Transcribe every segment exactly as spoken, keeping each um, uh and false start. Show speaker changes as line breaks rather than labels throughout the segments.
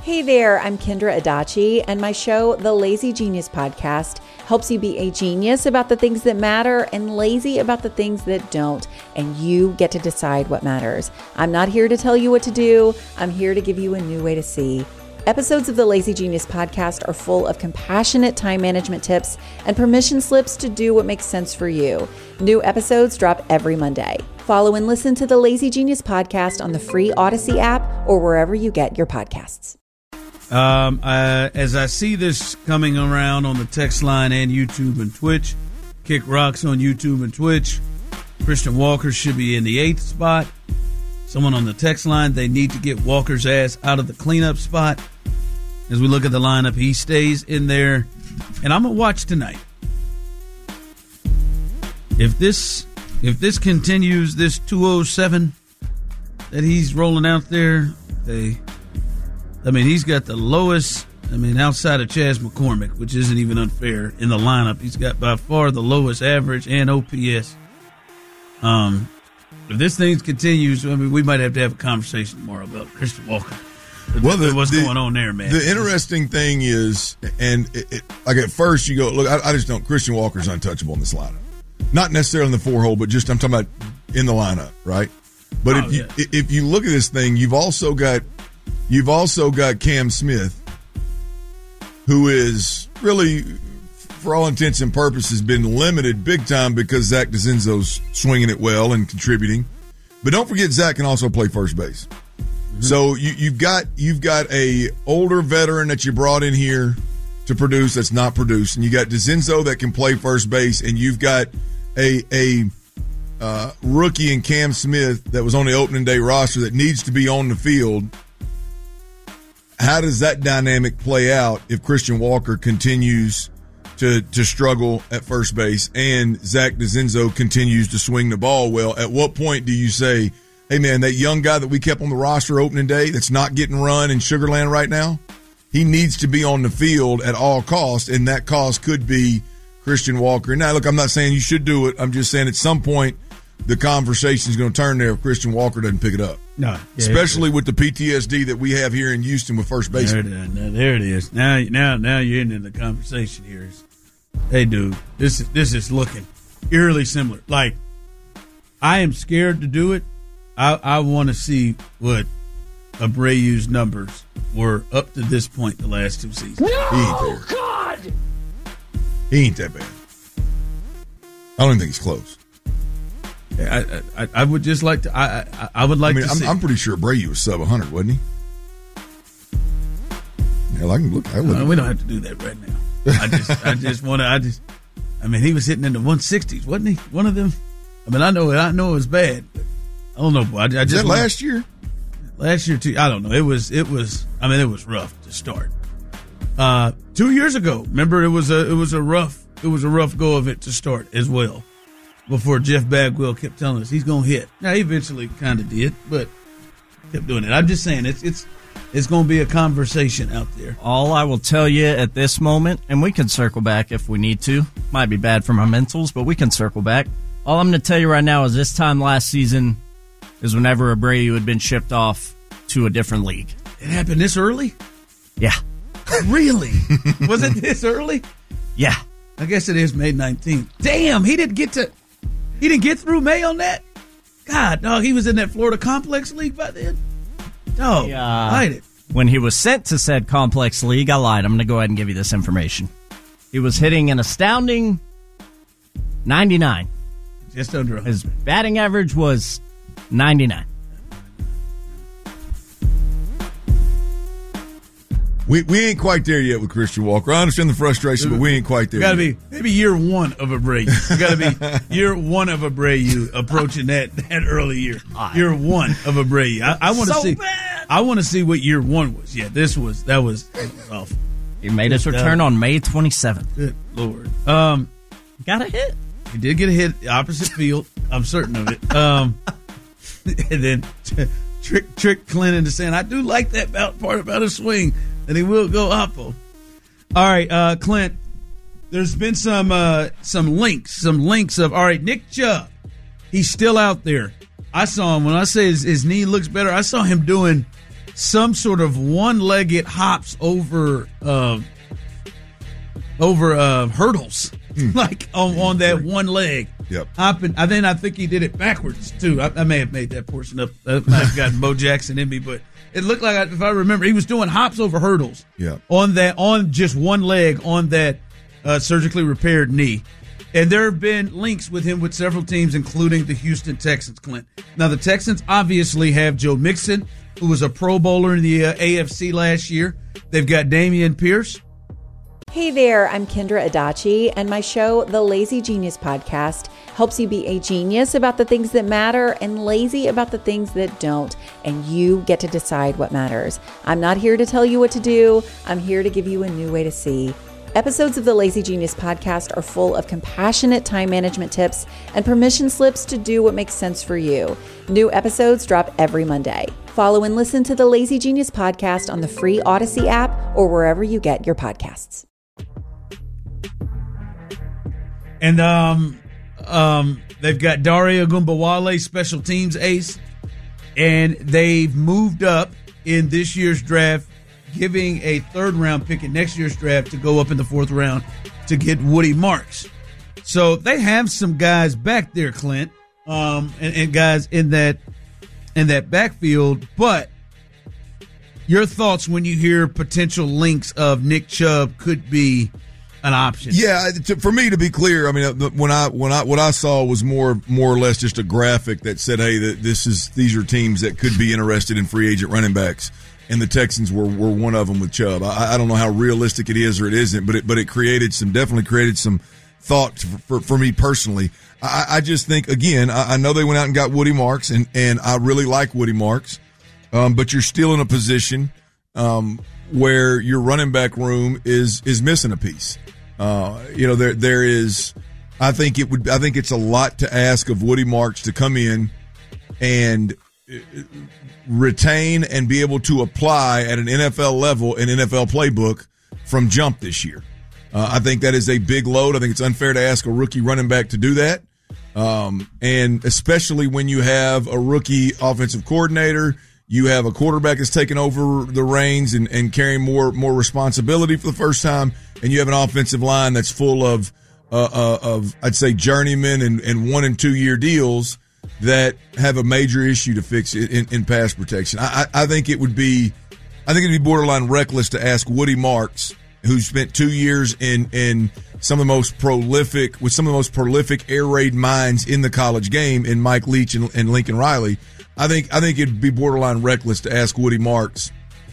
Hey there, I'm Kendra Adachi, and my show, The Lazy Genius Podcast, helps you be a genius about the things that matter and lazy about the things that don't, and you get to decide what matters. I'm not here to tell you what to do. I'm here to give you a new way to see. Episodes of the Lazy Genius Podcast are full of compassionate time management tips and permission slips to do what makes sense for you. New episodes drop every Monday. Follow and listen to the Lazy Genius Podcast on the free Odyssey app or wherever you get your podcasts.
Um, uh, as I see this coming around on the text line and YouTube and Twitch, Kick Rocks on YouTube and Twitch, Christian Walker should be in the eighth spot. Someone on the text line, they need to get Walker's ass out of the cleanup spot. As we look at the lineup, he stays in there. And I'm going to watch tonight. If this if this continues, this two oh seven that he's rolling out there, they, I mean, he's got the lowest, I mean, outside of Chas McCormick, which isn't even unfair, in the lineup. He's got by far the lowest average and O P S. Um, if this thing continues, I mean, we might have to have a conversation tomorrow about Christian Walker.
Well, the,
what's
the,
going on there, man?
The interesting thing is, and it, it, like at first you go, look, I, I just don't, Christian Walker's untouchable in this lineup. Not necessarily in the four hole, but just I'm talking about in the lineup, right? But
oh,
if you
yeah.
if you look at this thing, you've also got you've also got Cam Smith, who is really, for all intents and purposes, been limited big time because Zach DeCenzo's swinging it well and contributing. But don't forget, Zach can also play first base. Mm-hmm. So you, you've got you've got a older veteran that you brought in here to produce that's not produced, and you got DeCenzo that can play first base, and you've got a a uh, rookie in Cam Smith that was on the opening day roster that needs to be on the field. How does that dynamic play out if Christian Walker continues to to struggle at first base and Zach DeCenzo continues to swing the ball well? At what point do you say, hey, man, that young guy that we kept on the roster opening day that's not getting run in Sugar Land right now, he needs to be on the field at all costs, and that cost could be Christian Walker. Now, look, I'm not saying you should do it. I'm just saying at some point the conversation is going to turn there if Christian Walker doesn't pick it up.
No, yeah,
especially with the P T S D that we have here in Houston with first base.
There it is. Now, there it is. Now, now, now you're into the conversation here. Hey, dude, this is this is looking eerily similar. Like, I am scared to do it. I, I want to see what Abreu's numbers were up to this point the last two seasons.
No, God! He ain't that bad. I don't even think he's close.
I, I, I would just like to. I I, I would like
I mean,
to.
I'm,
see.
I'm pretty sure Abreu was sub one hundred, wasn't he? Hell, I can look. I look.
No, we don't have to do that right now. I just, I just want to. I just. I mean, he was hitting in the one sixties, wasn't he? One of them. I mean, I know it. I know it was bad. But I don't know. I, I just
Is that last year.
Last year too. I don't know. It was. It was. I mean, it was rough to start. Uh, two years ago, remember it was a. It was a rough. It was a rough go of it to start as well. Before Jeff Bagwell kept telling us he's gonna hit. Now he eventually kind of did, but kept doing it. I'm just saying it's it's it's gonna be a conversation out there.
All I will tell you at this moment, and we can circle back if we need to. Might be bad for my mentals, but we can circle back. All I'm going to tell you right now is this time last season is whenever Abreu had been shipped off to a different league.
It happened this early?
Yeah.
Really? Was it this early?
Yeah.
I guess it is May nineteenth. Damn, he didn't get to. He didn't get through May on that? God, dog, he was in that Florida Complex League by then? Dog,
yeah.
I lied it.
When he was sent to said Complex League, I lied. I'm going to go ahead and give you this information. He was hitting an astounding ninety-nine.
Just under one hundred.
His batting average was ninety-nine.
We we ain't quite there yet with Christian Walker. I understand the frustration, but we ain't quite there.
Got to
yet.
be maybe year one of Abreu. Got to be year one of Abreu approaching that that early year. Year one of Abreu. I, I want to
so
see.
Bad.
I want to see what year one was. Yeah, this was that was, that was awful.
He made his return on May twenty-seventh.
Good Lord. Um,
got a hit.
He did get a hit the opposite field. I'm certain of it. Um, and then trick trick Clint into saying, I do like that about, part about his swing, that he will go oppo. All right, uh, Clint, there's been some uh, some links, some links of, all right, Nick Chubb, he's still out there. I saw him, when I say his, his knee looks better, I saw him doing some sort of one-legged hops over uh, over uh, hurdles, mm. like on, on that one leg.
Yep.
Hopping. I then I think he did it backwards too. I, I may have made that portion up. I might have gotten Bo Jackson in me, but it looked like, if I remember, he was doing hops over hurdles.
Yeah. On
that, on just one leg on that uh, surgically repaired knee. And there have been links with him with several teams, including the Houston Texans, Clint. Now, the Texans obviously have Joe Mixon, who was a Pro Bowler in the uh, A F C last year. They've got Dameon Pierce.
Hey there, I'm Kendra Adachi, and my show, The Lazy Genius Podcast, helps you be a genius about the things that matter and lazy about the things that don't, and you get to decide what matters. I'm not here to tell you what to do. I'm here to give you a new way to see. Episodes of the Lazy Genius Podcast are full of compassionate time management tips and permission slips to do what makes sense for you. New episodes drop every Monday. Follow and listen to the Lazy Genius Podcast on the free Odyssey app or wherever you get your podcasts.
And um, um, they've got Dario Gumbawale, special teams ace, and they've moved up in this year's draft, giving a third round pick in next year's draft to go up in the fourth round to get Woody Marks. So they have some guys back there, Clint, um, and, and guys in that in that backfield. But your thoughts when you hear potential links of Nick Chubb could be an option?
Yeah, to, for me to be clear, I mean, when I when I what I saw was more more or less just a graphic that said, "Hey, that this is these are teams that could be interested in free agent running backs." And the Texans were, were one of them with Chubb. I, I don't know how realistic it is or it isn't, but it but it created some definitely created some thought for, for, for me personally. I, I just think again, I, I know they went out and got Woody Marks, and, and I really like Woody Marks, um, but you're still in a position um, where your running back room is is missing a piece. Uh, you know, there there is. I think it would. I think it's a lot to ask of Woody Marks to come in and retain and be able to apply at an N F L level an N F L playbook from jump this year. Uh, I think that is a big load. I think it's unfair to ask a rookie running back to do that. Um, and especially when you have a rookie offensive coordinator, you have a quarterback that's taking over the reins and, and carrying more, more responsibility for the first time. And you have an offensive line that's full of, uh, uh, of, I'd say journeymen and, and one and two year deals that have a major issue to fix in, in pass protection. I, I think it would be, I think it'd be borderline reckless to ask Woody Marks, who spent two years in in some of the most prolific, with some of the most prolific air raid minds in the college game, in Mike Leach and, and Lincoln Riley. I think I think it'd be borderline reckless to ask Woody Marks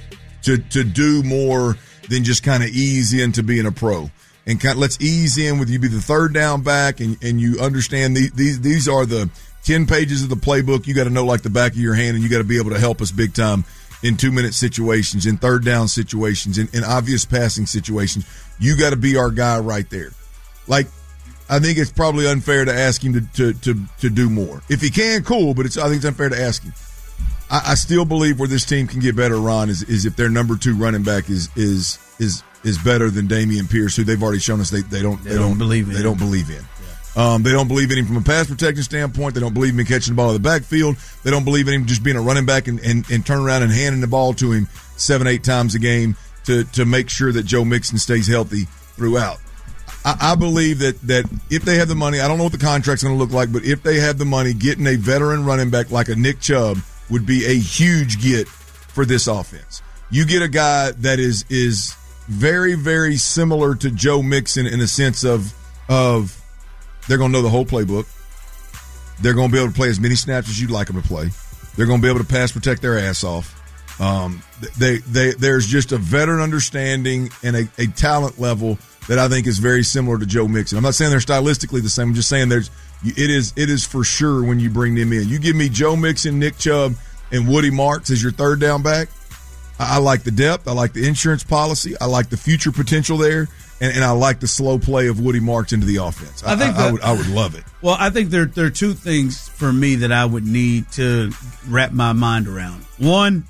to to do more than just kind of ease into being a pro. And kind of, let's ease in with you be the third down back, and, and you understand the, these these are the ten pages of the playbook you got to know like the back of your hand, and you got to be able to help us big time in two-minute situations, in third down situations, in, in obvious passing situations. You got to be our guy right there. Like, I think it's probably unfair to ask him to to to, to do more. If he can, cool, but it's I think it's unfair to ask him. I, I still believe where this team can get better, Ron, is, is if their number two running back is is is is better than Dameon Pierce, who they've already shown us they, they don't
they,
they
don't,
don't
believe in.
They don't believe in. Um, they don't believe in him from a pass protection standpoint. They don't believe in him catching the ball in the backfield. They don't believe in him just being a running back and, and, and turning around and handing the ball to him seven, eight times a game to, to make sure that Joe Mixon stays healthy throughout. I, I believe that, that if they have the money, I don't know what the contract's going to look like, but if they have the money, getting a veteran running back like a Nick Chubb would be a huge get for this offense. You get a guy that is is very, very similar to Joe Mixon in a sense of of they're going to know the whole playbook. They're going to be able to play as many snaps as you'd like them to play. They're going to be able to pass protect their ass off. Um, they, they, there's just a veteran understanding and a, a talent level that I think is very similar to Joe Mixon. I'm not saying they're stylistically the same. I'm just saying there's it is it is for sure when you bring them in. You give me Joe Mixon, Nick Chubb, and Woody Marks as your third down back. I, I like the depth. I like the insurance policy. I like the future potential there. And, and I like the slow play of Woody Marks into the offense. I, I think I, that, I would I would love it.
Well, I think there there are two things for me that I would need to wrap my mind around. One,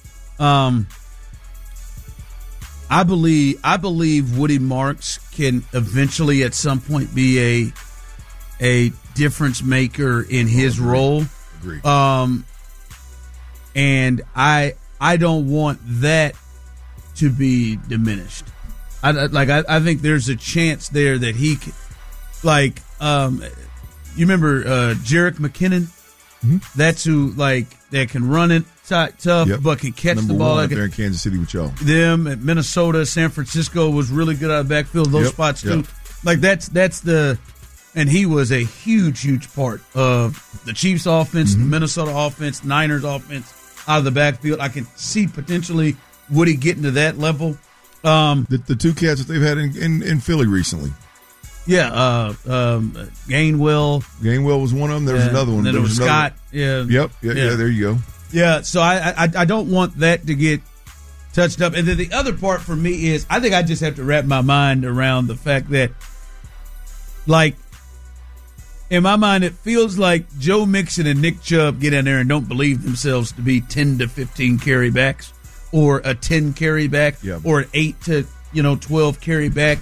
um, I believe I believe Woody Marks can eventually at some point be a a difference maker in his
Agreed.
role.
Agreed.
Um, and I I don't want that to be diminished. I, like I, I think there's a chance there that he could, like um, you remember uh, Jerick McKinnon? Mm-hmm. That's who like that can run it t- tough, yep. but can catch
Number
the ball.
One
like
there in Kansas City with y'all.
Them at Minnesota, San Francisco was really good out of the backfield. Those
yep.
spots
yep.
too. Like that's that's the, and he was a huge, huge part of the Chiefs' offense, mm-hmm. the Minnesota offense, Niners offense out of the backfield. I can see potentially Woody getting to that level. Um,
the, the two cats that they've had in, in, in Philly recently.
Yeah, uh, um, Gainwell.
Gainwell was one of them. There was
yeah,
another one.
Then
there
there was
another
Scott.
One.
Yeah.
Yep. Yeah, yeah. Yeah. There you go.
Yeah. So I, I I don't want that to get touched up. And then the other part for me is I think I just have to wrap my mind around the fact that, like, in my mind, it feels like Joe Mixon and Nick Chubb get in there and don't believe themselves to be ten to fifteen carry backs or a ten carry back
yeah.
or an eight to, you know, twelve carry back.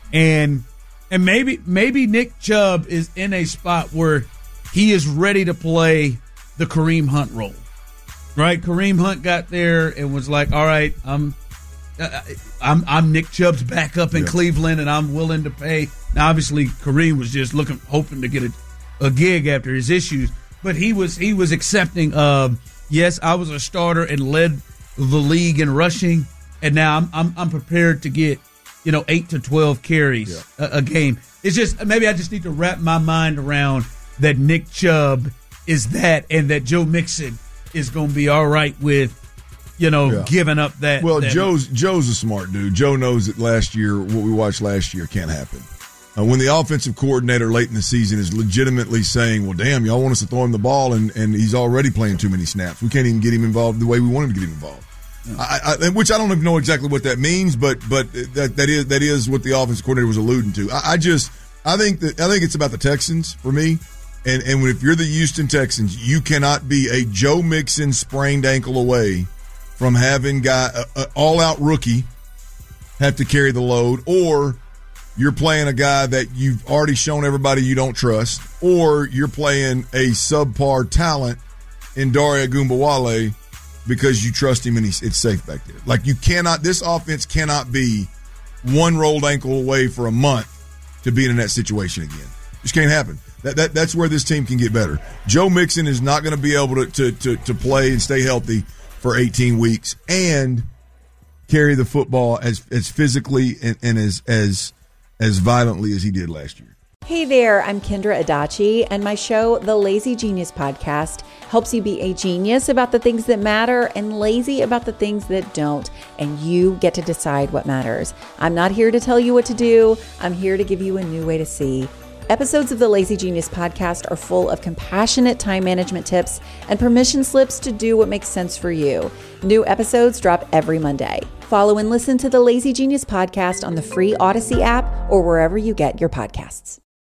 And and maybe maybe Nick Chubb is in a spot where he is ready to play the Kareem Hunt role. Right? Kareem Hunt got there and was like, all right, I'm uh, I'm I'm Nick Chubb's backup in yeah. Cleveland and I'm willing to pay. Now, obviously, Kareem was just looking, hoping to get a, a gig after his issues, but he was he was accepting of, yes, I was a starter and led the league in rushing, and now I'm I'm, I'm prepared to get, you know, eight to twelve carries yeah. a, a game. It's just maybe I just need to wrap my mind around that Nick Chubb is that, and that Joe Mixon is going to be all right with, you know, yeah. giving up that.
Well,
that
Joe's Joe's a smart dude. Joe knows that last year, what we watched last year, can't happen. Uh, when the offensive coordinator late in the season is legitimately saying, well, damn, y'all want us to throw him the ball, and, and he's already playing too many snaps. We can't even get him involved the way we want him to get him involved. Yeah. I, I, which I don't even know exactly what that means, but but that that is that is what the offensive coordinator was alluding to. I, I just I think that I think it's about the Texans for me, and and if you're the Houston Texans, you cannot be a Joe Mixon sprained ankle away from having got an all-out rookie have to carry the load, or you're playing a guy that you've already shown everybody you don't trust, or you're playing a subpar talent in Dare Ogunbowale because you trust him and he's, it's safe back there. Like, you cannot – this offense cannot be one rolled ankle away for a month to being in that situation again. Just can't happen. That, that That's where this team can get better. Joe Mixon is not going to be able to, to, to, to play and stay healthy for eighteen weeks and carry the football as, as physically and, and as as – as violently as he did last year.
Hey there, I'm Kendra Adachi, and my show, The Lazy Genius Podcast, helps you be a genius about the things that matter and lazy about the things that don't, and you get to decide what matters. I'm not here to tell you what to do. I'm here to give you a new way to see. Episodes of the Lazy Genius Podcast are full of compassionate time management tips and permission slips to do what makes sense for you. New episodes drop every Monday. Follow and listen to the Lazy Genius Podcast on the free Odyssey app or wherever you get your podcasts.